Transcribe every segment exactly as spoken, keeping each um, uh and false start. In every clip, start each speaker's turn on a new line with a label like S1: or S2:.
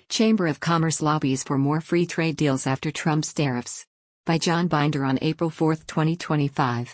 S1: Chamber of Commerce lobbies for more free trade deals after Trump's tariffs. By John Binder on April fourth, twenty twenty-five.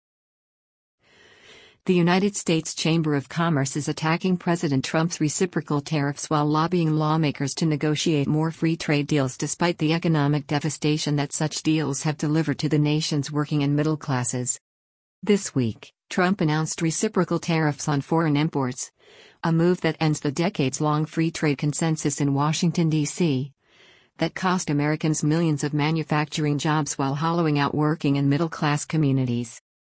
S1: The United States Chamber of Commerce is attacking President Trump's reciprocal tariffs while lobbying lawmakers to negotiate more free trade deals despite the economic devastation that such deals have delivered to the nation's working and middle classes. This week, Trump announced reciprocal tariffs on foreign imports, a move that ends the decades-long free trade consensus in Washington, D C that cost Americans millions of manufacturing jobs while hollowing out working and middle-class communities.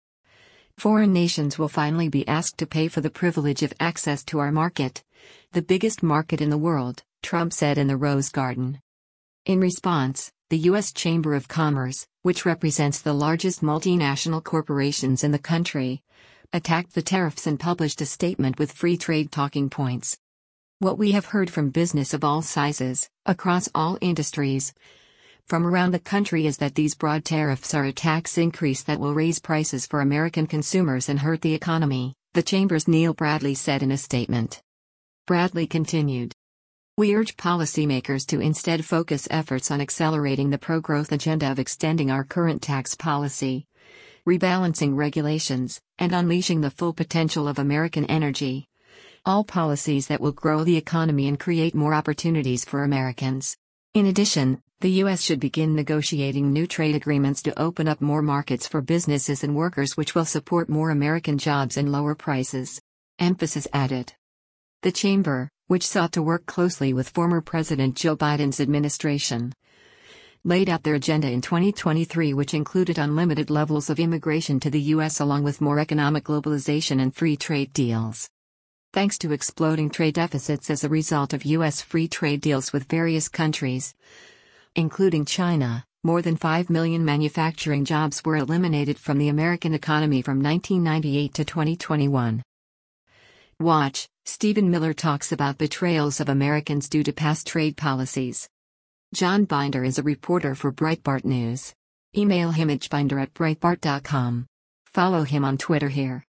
S1: Foreign nations will finally be asked to pay for the privilege of access to our market, the biggest market in the world, Trump said in the Rose Garden. In response, the U S Chamber of Commerce, which represents the largest multinational corporations in the country, attacked the tariffs and published a statement with free trade talking points. What we have heard from business of all sizes, across all industries, from around the country is that these broad tariffs are a tax increase that will raise prices for American consumers and hurt the economy, the Chamber's Neil Bradley said in a statement. Bradley continued. We urge policymakers to instead focus efforts on accelerating the pro-growth agenda of extending our current tax policy, rebalancing regulations, and unleashing the full potential of American energy. All policies that will grow the economy and create more opportunities for Americans. In addition, the U S should begin negotiating new trade agreements to open up more markets for businesses and workers, which will support more American jobs and lower prices. Emphasis added. The Chamber, which sought to work closely with former President Joe Biden's administration, laid out their agenda in twenty twenty-three, which included unlimited levels of immigration to the U S along with more economic globalization and free trade deals. Thanks to exploding trade deficits as a result of U S free trade deals with various countries, including China, more than five million manufacturing jobs were eliminated from the American economy from nineteen ninety-eight to twenty twenty-one. Watch, Stephen Miller talks about betrayals of Americans due to past trade policies. John Binder is a reporter for Breitbart News. Email him at binder at breitbart dot com. Follow him on Twitter here.